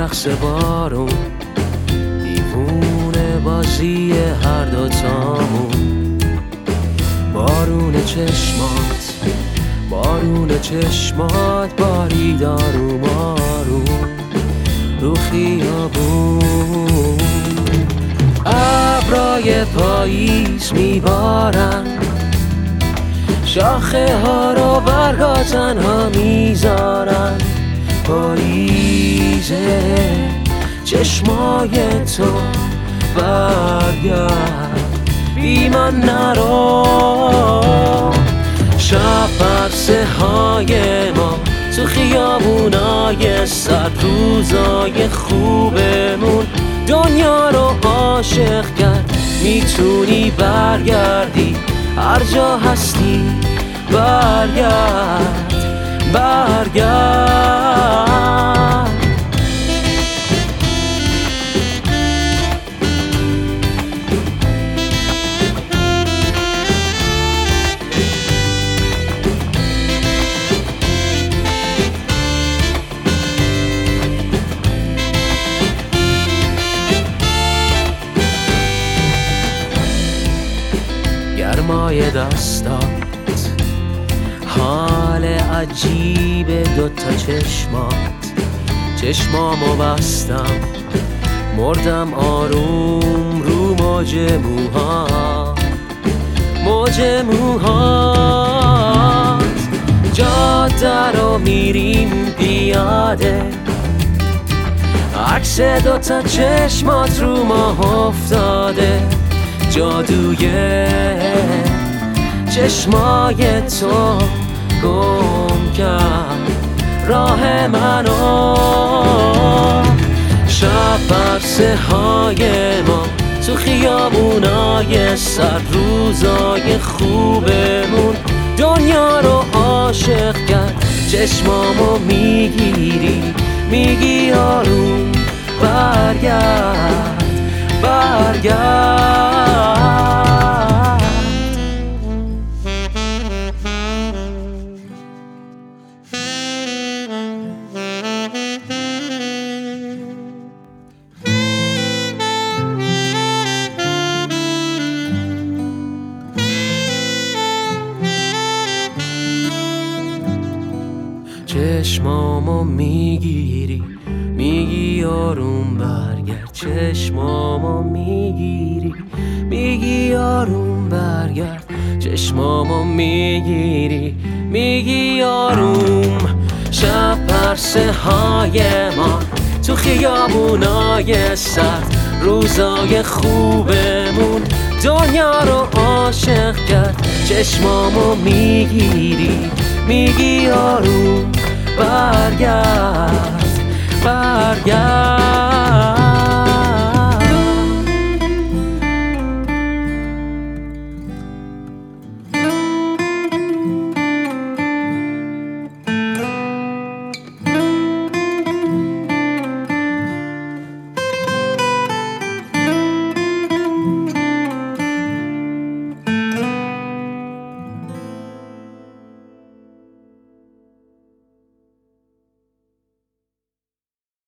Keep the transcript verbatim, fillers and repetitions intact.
رقص بارون، دیوونه بازی هر دوتامون. بارون چشمات، بارون چشمات بارید آروم آروم رو خیابون. ابرای پاییز میبارن، شاخه ها رو برگا تنها میذارن. پاییزه چشمای تو، برگرد بی من نرو. شب برسه های ما تو خیابونای سر، روزای خوبمون دنیا رو عاشق کرد. میتونی برگردی هر جا هستی، برگرد برگرد. گرمای دستات، حال عجیب دوتا چشمات. چشمامو بستم مردم آروم رو موج موهات، موج موهات. جاده رو میریم پیاده، عکس دوتا چشمات رو ما افتاده. جادوی چشمای تو گم کرد راه منو. شب برسه های ما تو خیابونای سر، روزای خوبمون دنیا رو عاشق کرد. چشمامو میگیری میگی آروم، برگرد برگرد. چشمامو میگیری میگی آروم، برگرد. چشمامو میگیری میگی آروم، برگرد. چشمامو میگیری میگی آروم. شب پرسه های ما تو خیابونای سرد، روزای خوبمون دنیا رو عاشق کرد. چشمامو میگیری میگی آروم، برگرد برگرد.